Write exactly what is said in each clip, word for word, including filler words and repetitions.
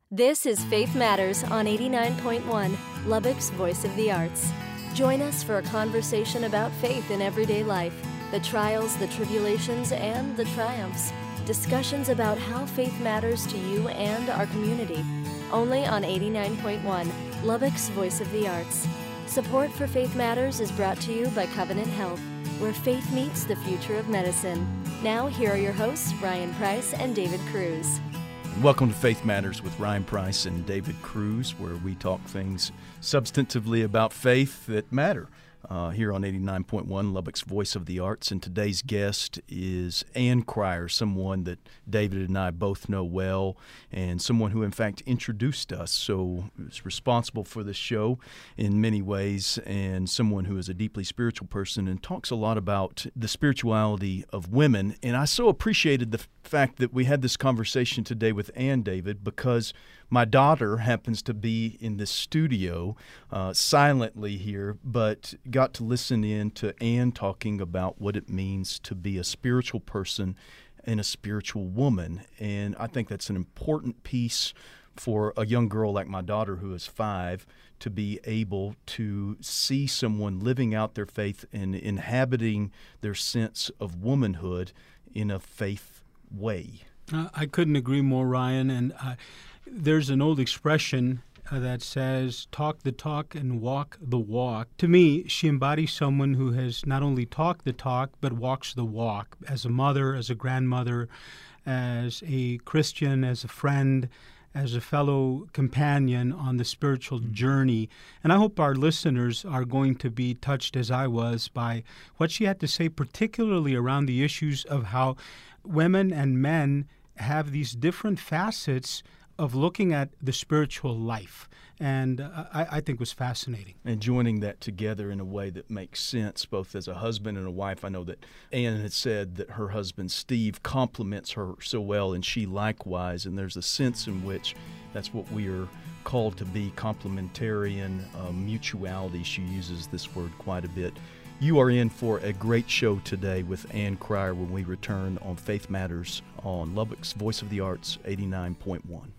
This is Faith Matters on eighty-nine point one, Lubbock's Voice of the Arts. Join us for a conversation about faith in everyday life, the trials, the tribulations, and the triumphs. Discussions about how faith matters to you and our community. Only on eighty-nine point one, Lubbock's Voice of the Arts. Support for Faith Matters is brought to you by Covenant Health, where faith meets the future of medicine. Now, here are your hosts, Ryan Price and David Cruz. Welcome to Faith Matters with Ryan Price and David Cruz, where we talk things substantively about faith that matter. Uh, here on eighty-nine point one, Lubbock's Voice of the Arts, and today's guest is Ann Cryer, someone that David and I both know well, and someone who, in fact, introduced us, so is responsible for this show in many ways, and someone who is a deeply spiritual person and talks a lot about the spirituality of women. And I so appreciated the fact that we had this conversation today with Ann, David, because my daughter happens to be in the studio uh, silently here, but got to listen in to Ann talking about what it means to be a spiritual person and a spiritual woman. And I think that's an important piece for a young girl like my daughter, who is five, to be able to see someone living out their faith and inhabiting their sense of womanhood in a faith way. Uh, I couldn't agree more, Ryan. And uh, there's an old expression uh, that says, talk the talk and walk the walk. To me, she embodies someone who has not only talked the talk, but walks the walk as a mother, as a grandmother, as a Christian, as a friend, as a fellow companion on the spiritual journey. And I hope our listeners are going to be touched, as I was, by what she had to say, particularly around the issues of how women and men have these different facets of looking at the spiritual life. And uh, I, I think was fascinating. And joining that together in a way that makes sense, both as a husband and a wife. I know that Ann had said that her husband, Steve, compliments her so well, and she likewise. And there's a sense in which that's what we are called to be, complementarian uh, mutuality. She uses this word quite a bit. You are in for a great show today with Ann Cryer when we return on Faith Matters on Lubbock's Voice of the Arts, eighty-nine point one.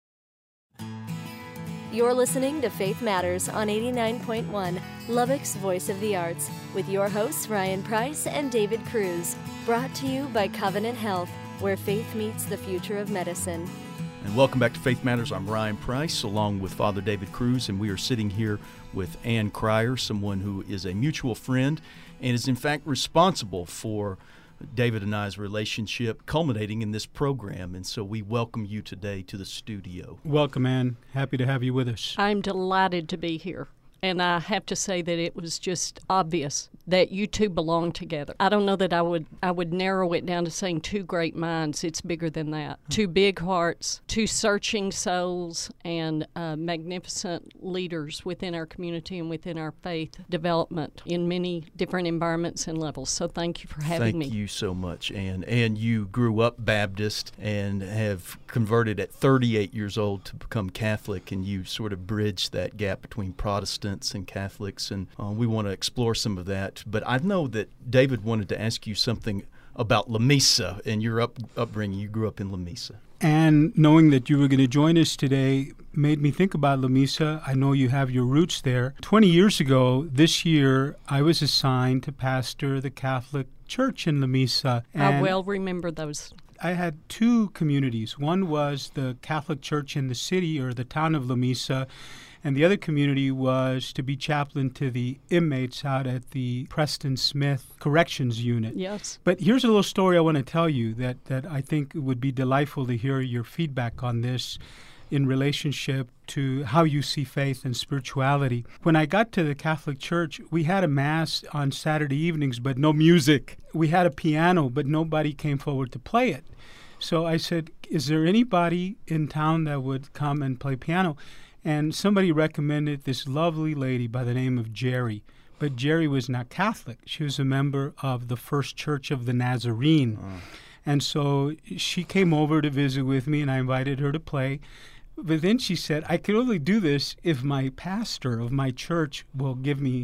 You're listening to Faith Matters on eighty-nine point one, Lubbock's Voice of the Arts, with your hosts Ryan Price and David Cruz. Brought to you by Covenant Health, where faith meets the future of medicine. And welcome back to Faith Matters. I'm Ryan Price, along with Father David Cruz, and we are sitting here with Ann Cryer, someone who is a mutual friend and is in fact responsible for David and I's relationship culminating in this program. And so we welcome you today to the studio. Welcome, Ann. Happy to have you with us. I'm delighted to be here. And I have to say that it was just obvious that you two belong together. I don't know that I would I would narrow it down to saying two great minds. It's bigger than that. Mm-hmm. Two big hearts, two searching souls, and uh, magnificent leaders within our community and within our faith development in many different environments and levels. So thank you for having thank me. Thank you so much, Ann. And you grew up Baptist and have converted at thirty-eight years old to become Catholic, and you sort of bridged that gap between Protestant and Catholics, and uh, we want to explore some of that. But I know that David wanted to ask you something about Lamesa and your up, upbringing. You grew up in Lamesa. And knowing that you were going to join us today made me think about Lamesa. I know you have your roots there. twenty years ago, this year, I was assigned to pastor the Catholic Church in Lamesa. I well remember those. I had two communities. One was the Catholic Church in the city or the town of Lamesa, and the other community was to be chaplain to the inmates out at the Preston Smith Corrections Unit. Yes. But here's a little story I want to tell you that, that I think would be delightful to hear your feedback on this in relationship to how you see faith and spirituality. When I got to the Catholic Church, we had a Mass on Saturday evenings, but no music. We had a piano, but nobody came forward to play it. So I said, is there anybody in town that would come and play piano? And somebody recommended this lovely lady by the name of Jerry. But Jerry was not Catholic. She was a member of the First Church of the Nazarene. Oh. And so she came over to visit with me, and I invited her to play. But then she said, I can only do this if my pastor of my church will give me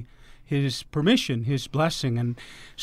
his permission, his blessing. And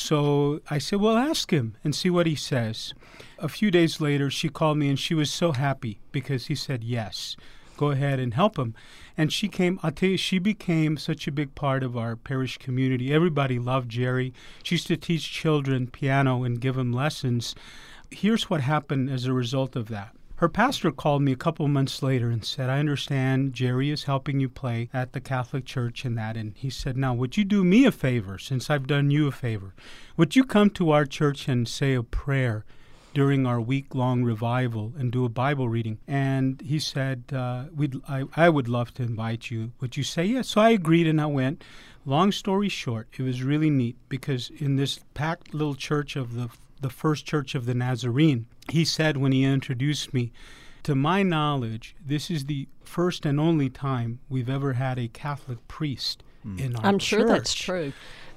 so I said, well, ask him and see what he says. A few days later, she called me, and she was so happy because he said yes. Go ahead and help him. And she came, I'll tell you, she became such a big part of our parish community. Everybody loved Jerry. She used to teach children piano and give them lessons. Here's what happened as a result of that. Her pastor called me a couple months later and said, I understand Jerry is helping you play at the Catholic Church and that. And he said, now, would you do me a favor since I've done you a favor? Would you come to our church and say a prayer during our week-long revival and do a Bible reading? And he said, uh, we'd, I, I would love to invite you. Would you say yes? So I agreed and I went. Long story short, it was really neat because in this packed little church of the the First Church of the Nazarene, he said when he introduced me, to my knowledge, this is the first and only time we've ever had a Catholic priest mm. in our I'm church. sure that's true.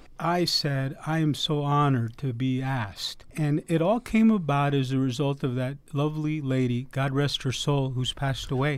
I said, I am so honored to be asked. And it all came about as a result of that lovely lady, God rest her soul, who's passed away.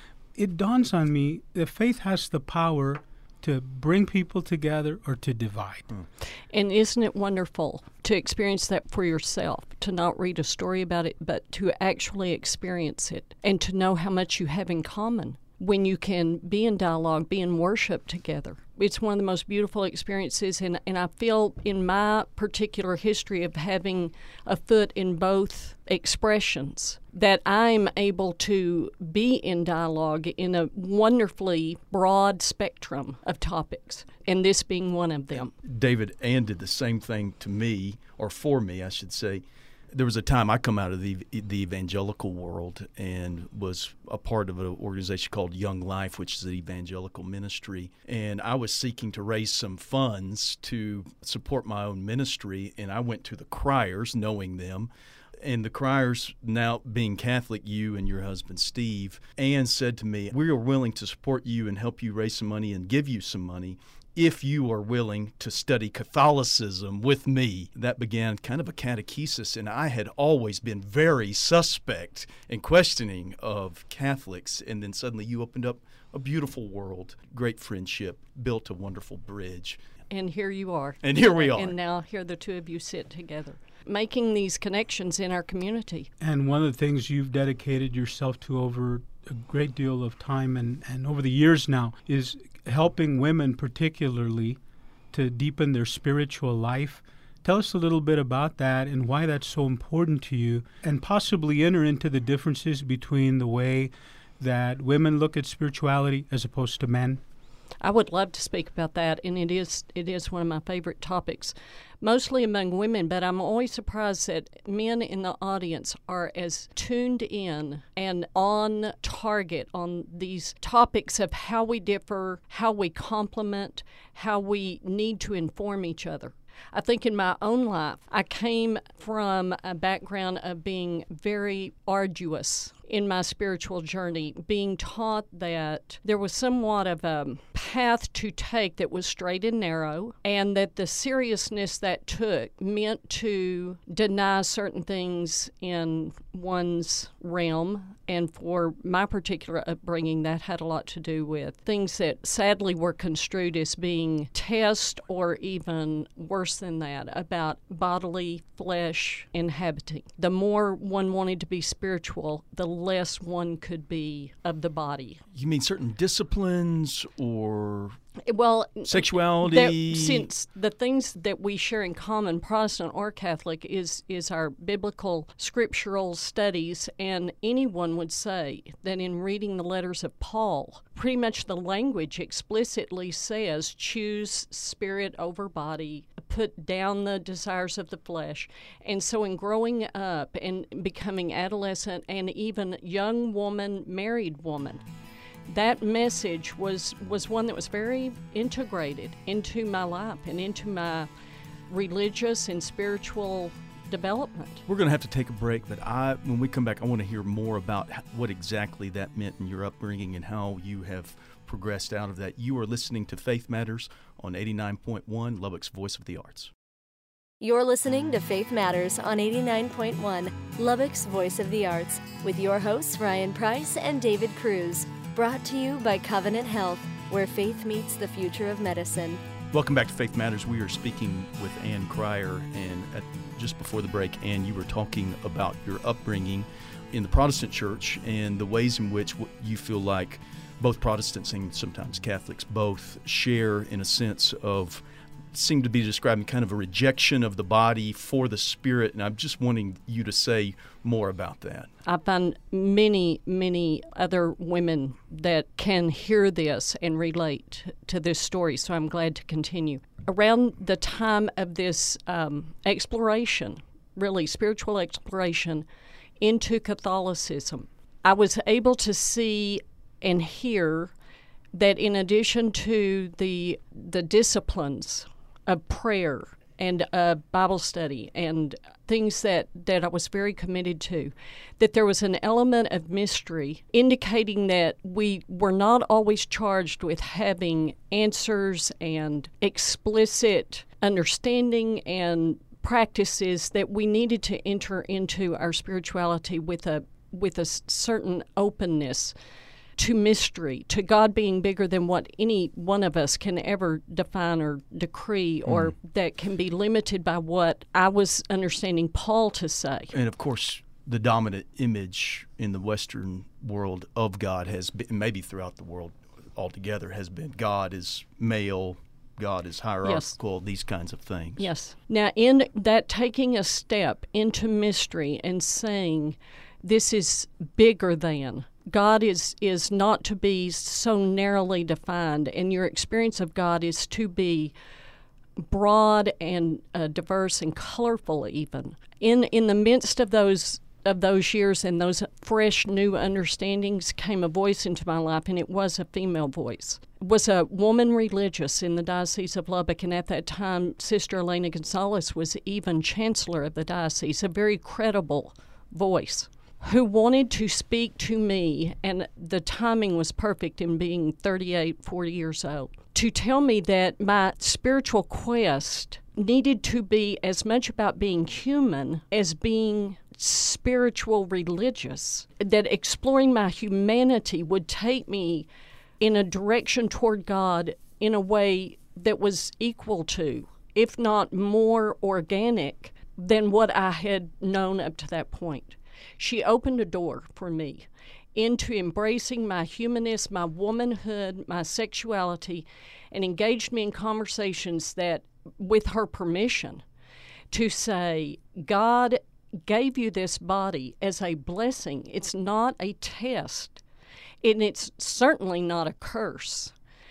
It dawns on me that faith has the power to bring people together or to divide. Mm. And isn't it wonderful to experience that for yourself, to not read a story about it, but to actually experience it and to know how much you have in common when you can be in dialogue, be in worship together. It's one of the most beautiful experiences, and, and I feel in my particular history of having a foot in both expressions that I'm able to be in dialogue in a wonderfully broad spectrum of topics, and this being one of them. David Ann did the same thing to me, or for me, I should say. There was a time I come out of the the evangelical world and was a part of an organization called Young Life, which is an evangelical ministry. And I was seeking to raise some funds to support my own ministry. And I went to the Criers, knowing them. And the Criers, now being Catholic, you and your husband Steve, Ann said to me, we are willing to support you and help you raise some money and give you some money if you are willing to study Catholicism with me. That began kind of a catechesis, and I had always been very suspect and questioning of Catholics, and then suddenly you opened up a beautiful world, great friendship, built a wonderful bridge. And here you are. And here we are. And now here the two of you sit together, making these connections in our community. And one of the things you've dedicated yourself to over a great deal of time and, and over the years now is helping women particularly to deepen their spiritual life. Tell us a little bit about that and why that's so important to you, and possibly enter into the differences between the way that women look at spirituality as opposed to men. I would love to speak about that, and it is it is one of my favorite topics, mostly among women, but I'm always surprised that men in the audience are as tuned in and on target on these topics of how we differ, how we complement, how we need to inform each other. I think in my own life, I came from a background of being very arduous in my spiritual journey, being taught that there was somewhat of a path to take that was straight and narrow, and that the seriousness that took meant to deny certain things in one's realm. And for my particular upbringing, that had a lot to do with things that sadly were construed as being test or even worse than that, about bodily flesh inhabiting. The more one wanted to be spiritual, the less one could be of the body. You mean certain disciplines or well, sexuality? There, since the things that we share in common, Protestant or Catholic, is is our biblical scriptural studies, and anyone would say that in reading the letters of Paul, pretty much the language explicitly says choose spirit over body, put down the desires of the flesh. And so in growing up and becoming adolescent and even young woman, married woman, that message was, was one that was very integrated into my life and into my religious and spiritual development. We're going to have to take a break, but I, when we come back, I want to hear more about what exactly that meant in your upbringing and how you have progressed out of that. You are listening to Faith Matters on eighty-nine point one, Lubbock's Voice of the Arts. You're listening to Faith Matters on eighty-nine point one, Lubbock's Voice of the Arts, with your hosts Ryan Price and David Cruz. Brought to you by Covenant Health, where faith meets the future of medicine. Welcome back to Faith Matters. We are speaking with Ann Cryer, and at, just before the break, Ann, you were talking about your upbringing in the Protestant church and the ways in which you feel like both Protestants and sometimes Catholics both share in a sense of, seem to be describing kind of a rejection of the body for the spirit, and I'm just wanting you to say more about that. I find many, many other women that can hear this and relate to this story, so I'm glad to continue. Around the time of this um, exploration, really spiritual exploration into Catholicism, I was able to see and hear that in addition to the the disciplines of prayer and uh, Bible study and things that, that I was very committed to, that there was an element of mystery indicating that we were not always charged with having answers and explicit understanding and practices, that we needed to enter into our spirituality with a with a certain openness to mystery, to God being bigger than what any one of us can ever define or decree, or mm. that can be limited by what I was understanding Paul to say. And of course, the dominant image in the Western world of God has been, maybe throughout the world altogether, has been God is male, God is hierarchical, yes. These kinds of things. Yes. Now, in that taking a step into mystery and saying, this is bigger than, God is, is not to be so narrowly defined, and your experience of God is to be broad and uh, diverse and colorful even. In in the midst of those of those years and those fresh new understandings came a voice into my life, and it was a female voice. It was a woman religious in the Diocese of Lubbock, and at that time, Sister Elena Gonzalez was even chancellor of the diocese, a very credible voice, who wanted to speak to me, and the timing was perfect in being thirty-eight, forty years old, to tell me that my spiritual quest needed to be as much about being human as being spiritual religious, that exploring my humanity would take me in a direction toward God in a way that was equal to, if not more organic, than what I had known up to that point. She opened a door for me into embracing my humanness, my womanhood, my sexuality, and engaged me in conversations that, with her permission, to say, God gave you this body as a blessing. It's not a test, and it's certainly not a curse.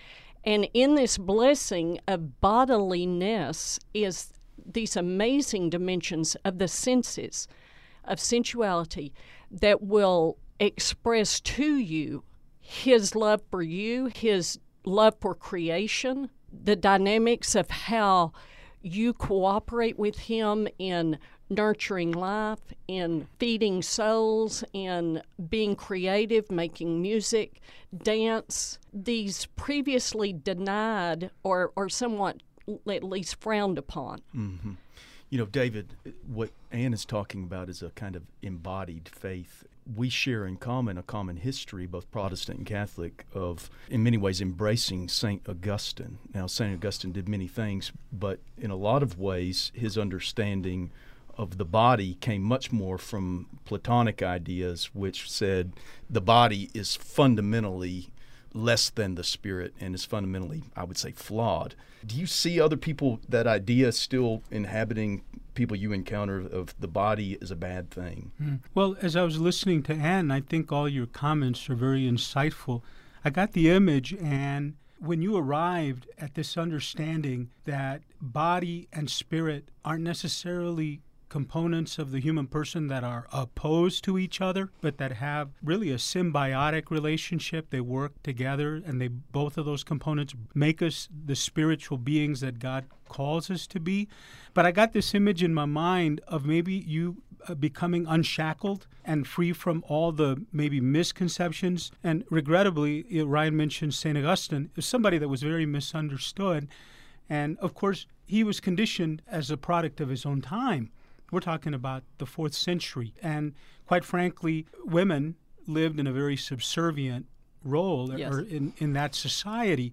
And in this blessing of bodiliness is these amazing dimensions of the senses, of sensuality, that will express to you His love for you, His love for creation, the dynamics of how you cooperate with Him in nurturing life, in feeding souls, in being creative, making music, dance, these previously denied or, or somewhat at least frowned upon. Mm-hmm. You know, David, what Ann is talking about is a kind of embodied faith. We share in common a common history, both Protestant and Catholic, of, in many ways, embracing Saint Augustine. Now, Saint Augustine did many things, but in a lot of ways, his understanding of the body came much more from Platonic ideas, which said the body is fundamentally less than the spirit and is fundamentally, I would say, flawed. Do you see other people, that idea still inhabiting people you encounter of the body is a bad thing? Mm. Well, as I was listening to Ann, I think all your comments are very insightful. I got the image, and when you arrived at this understanding that body and spirit aren't necessarily components of the human person that are opposed to each other, but that have really a symbiotic relationship. They work together, and they both of those components make us the spiritual beings that God calls us to be. But I got this image in my mind of maybe you uh, becoming unshackled and free from all the maybe misconceptions. And regrettably, you know, Ryan mentioned Saint Augustine, is somebody that was very misunderstood. And of course, he was conditioned as a product of his own time. We're talking about the fourth century. And quite frankly, women lived in a very subservient role yes. or in, in that society.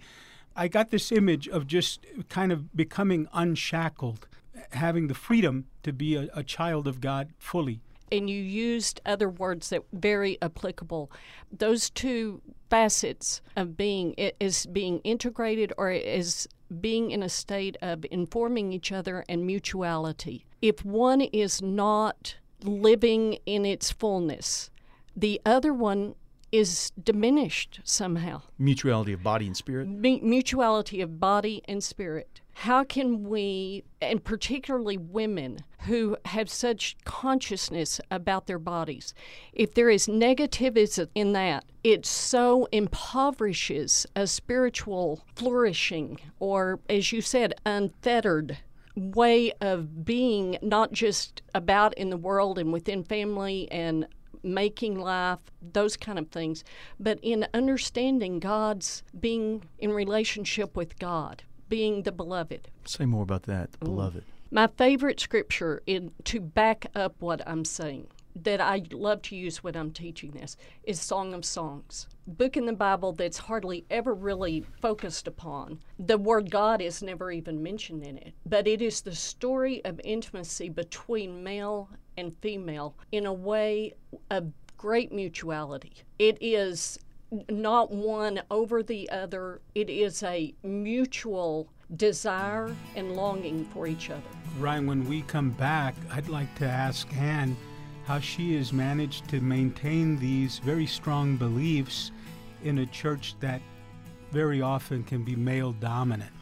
I got this image of just kind of becoming unshackled, having the freedom to be a, a child of God fully. And you used other words that were very applicable. Those two facets of being is being integrated or is being in a state of informing each other and mutuality. If one is not living in its fullness, the other one is diminished somehow. Mutuality of body and spirit? M- mutuality of body and spirit. How can we, and particularly women who have such consciousness about their bodies, if there is negativism in that, it so impoverishes a spiritual flourishing or, as you said, unfettered way of being, not just about in the world and within family and making life, those kind of things, but in understanding God's being in relationship with God, being the beloved. Say more about that, the beloved. My favorite scripture in, to back up what I'm saying, that I love to use when I'm teaching this, is Song of Songs. Book in the Bible that's hardly ever really focused upon. The word God is never even mentioned in it, but it is the story of intimacy between male and female in a way of great mutuality. It is not one over the other. It is a mutual desire and longing for each other. Ryan, when we come back, I'd like to ask Ann how she has managed to maintain these very strong beliefs in a church that very often can be male dominant.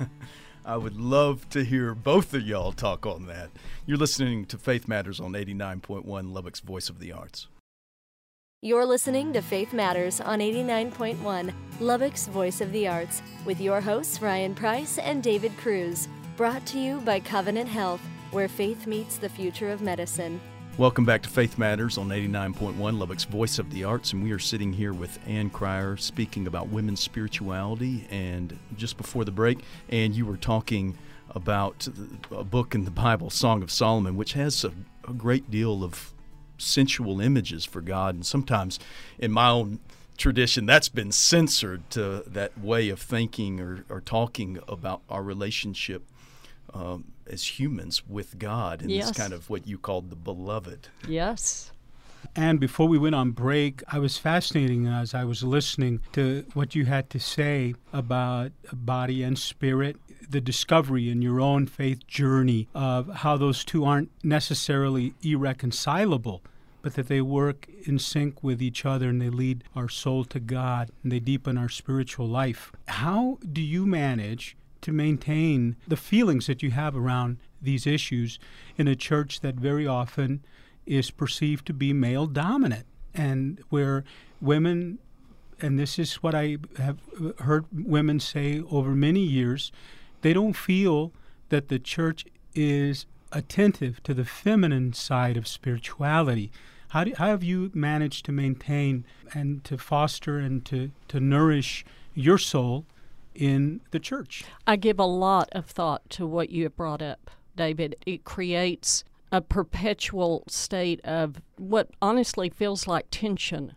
I would love to hear both of y'all talk on that. You're listening to Faith Matters on eighty-nine point one, Lubbock's Voice of the Arts. You're listening to Faith Matters on eighty-nine point one, Lubbock's Voice of the Arts, with your hosts Ryan Price and David Cruz. Brought to you by Covenant Health, where faith meets the future of medicine. Welcome back to Faith Matters on eighty-nine point one, Lubbock's Voice of the Arts, and we are sitting here with Ann Cryer speaking about women's spirituality. And just before the break, Ann, you were talking about a book in the Bible, Song of Solomon, which has a, a great deal of sensual images for God, and sometimes in my own tradition that's been censored to that way of thinking or, or talking about our relationship um, as humans with God, and yes. This kind of what you called the beloved. Yes. And before we went on break, I was fascinating as I was listening to what you had to say about body and spirit, the discovery in your own faith journey of how those two aren't necessarily irreconcilable, but that they work in sync with each other and they lead our soul to God and they deepen our spiritual life. How do you manage to maintain the feelings that you have around these issues in a church that very often is perceived to be male dominant, and where women, and this is what I have heard women say over many years, they don't feel that the church is attentive to the feminine side of spirituality. How, do, how have you managed to maintain and to foster and to, to nourish your soul in the church? I give a lot of thought to what you have brought up, David. It creates a perpetual state of what honestly feels like tension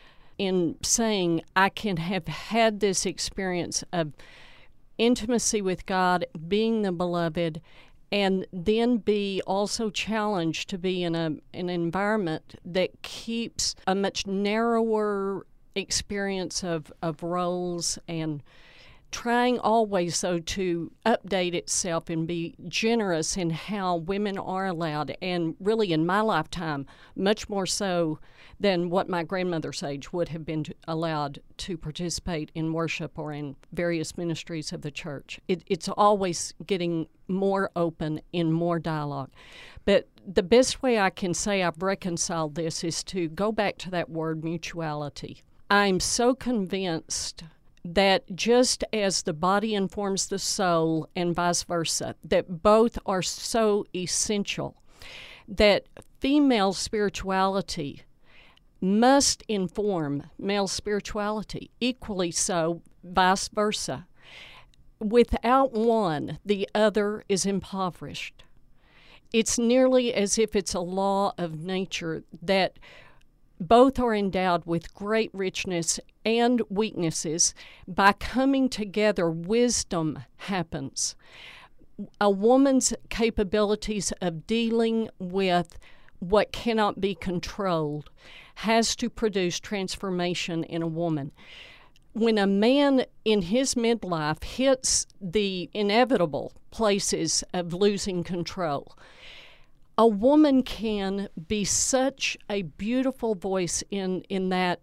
in saying I can have had this experience of intimacy with God, being the beloved, and then be also challenged to be in a an environment that keeps a much narrower experience of, of roles, and trying always, though, to update itself and be generous in how women are allowed, and really in my lifetime, much more so than what my grandmother's age would have been allowed to participate in worship or in various ministries of the church. It, it's always getting more open in more dialogue. But the best way I can say I've reconciled this is to go back to that word mutuality. I'm so convinced that just as the body informs the soul and vice versa, that both are so essential, that female spirituality must inform male spirituality, equally so, vice versa. Without one, the other is impoverished. It's nearly as if it's a law of nature that both are endowed with great richness and weaknesses. By coming together, wisdom happens. A woman's capabilities of dealing with what cannot be controlled has to produce transformation in a woman. When a man in his midlife hits the inevitable places of losing control, a woman can be such a beautiful voice in, in that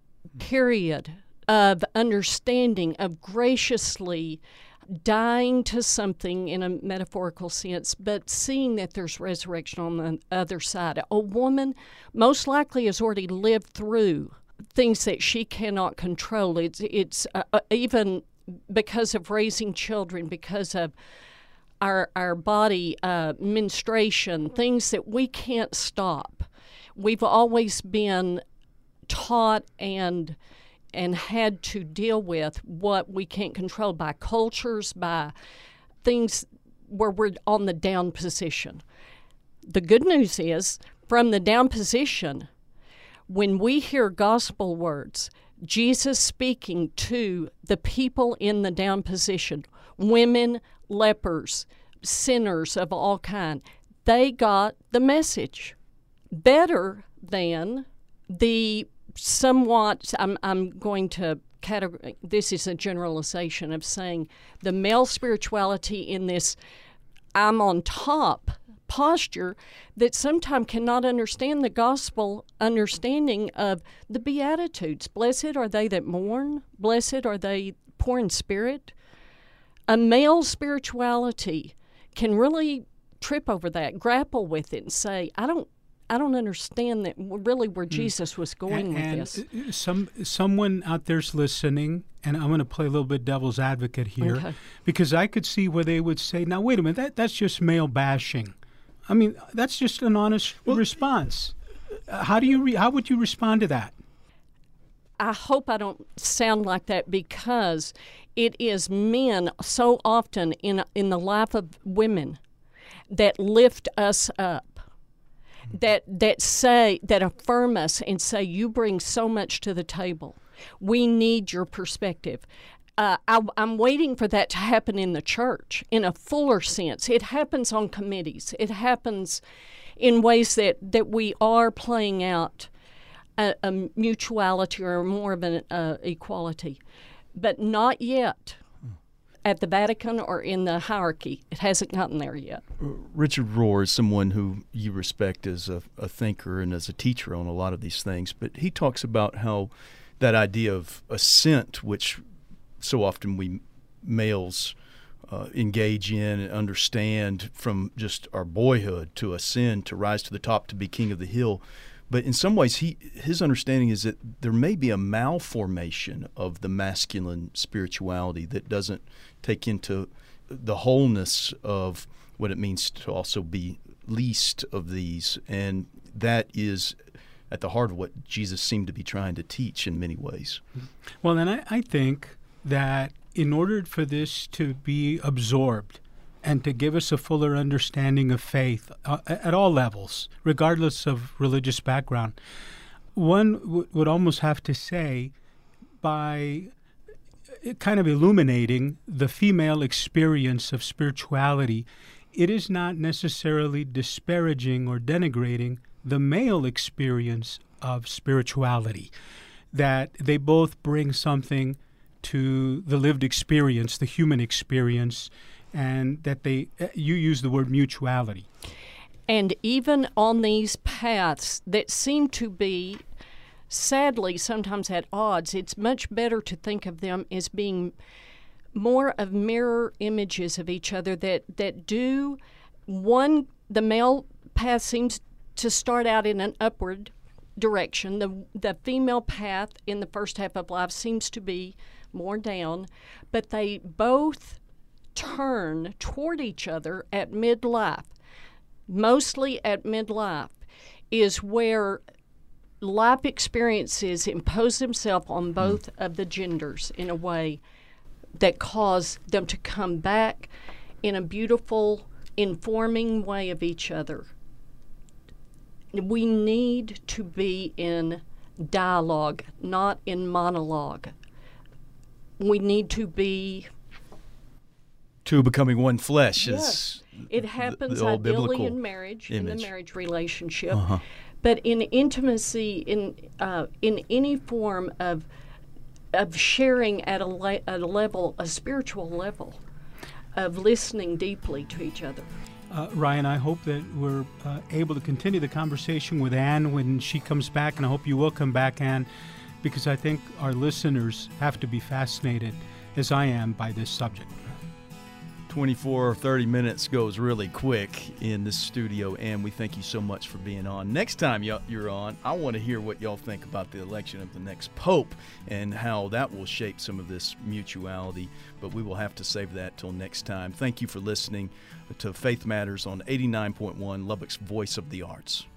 period of understanding, of graciously dying to something in a metaphorical sense, but seeing that there's resurrection on the other side. A woman most likely has already lived through things that she cannot control. It's, it's uh, even because of raising children, because of our our body uh, menstruation, things that we can't stop. We've always been taught and and had to deal with what we can't control by cultures, by things where we're on the down position. The good news is, from the down position, when we hear gospel words, Jesus speaking to the people in the down position, women, lepers, sinners of all kind, they got the message better than the somewhat, I'm, I'm going to categorize, this is a generalization of saying the male spirituality in this I'm on top posture that sometimes cannot understand the gospel understanding of the Beatitudes. Blessed are they that mourn, blessed are they poor in spirit. A male spirituality can really trip over that, grapple with it, and say, I don't I don't understand that really where Jesus was going and, with and this. Some someone out there's listening, and I'm going to play a little bit devil's advocate here, Okay. because I could see where they would say, now, wait a minute, that, that's just male bashing. I mean, that's just an honest well, response. Uh, how do you re- how would you respond to that? I hope I don't sound like that, because it is men so often in in the life of women that lift us up, that that say, that affirm us and say, you bring so much to the table. We need your perspective. Uh, I, I'm waiting for that to happen in the church in a fuller sense. It happens on committees. It happens in ways that, that we are playing out a, a mutuality or more of an uh, equality, but not yet at the Vatican or in the hierarchy. It hasn't gotten there yet. Richard Rohr is someone who you respect as a, a thinker and as a teacher on a lot of these things, but he talks about how that idea of ascent, which so often we males uh, engage in and understand from just our boyhood, to ascend, to rise to the top, to be king of the hill. But in some ways, he his understanding is that there may be a malformation of the masculine spirituality that doesn't take into the wholeness of what it means to also be least of these. And that is at the heart of what Jesus seemed to be trying to teach in many ways. Well, and I, I think that in order for this to be absorbed and to give us a fuller understanding of faith uh, at all levels, regardless of religious background, one w- would almost have to say, by kind of illuminating the female experience of spirituality, it is not necessarily disparaging or denigrating the male experience of spirituality, that they both bring something to the lived experience, the human experience, and that they, you use the word mutuality. And even on these paths that seem to be, sadly, sometimes at odds, it's much better to think of them as being more of mirror images of each other that, that do one, the male path seems to start out in an upward direction. The, the female path in the first half of life seems to be more down, but they both turn toward each other at midlife. Mostly at midlife is where life experiences impose themselves on both of the genders in a way that cause them to come back in a beautiful, informing way of each other. we need to be in dialogue, not in monologue. We need to be... Two becoming one flesh Yes. is It happens the, the old ideally biblical in marriage, image. in the marriage relationship. Uh-huh. But in intimacy, in uh, in any form of of sharing at a, le- at a level, a spiritual level, of listening deeply to each other. Uh, Ryan, I hope that we're uh, able to continue the conversation with Ann when she comes back, and I hope you will come back, Ann, because I think our listeners have to be fascinated, as I am, by this subject. twenty-four or thirty minutes goes really quick in this studio, and we thank you so much for being on. Next time you're on, I want to hear what y'all think about the election of the next pope and how that will shape some of this mutuality, but we will have to save that till next time. Thank you for listening to Faith Matters on eighty-nine point one, Lubbock's Voice of the Arts.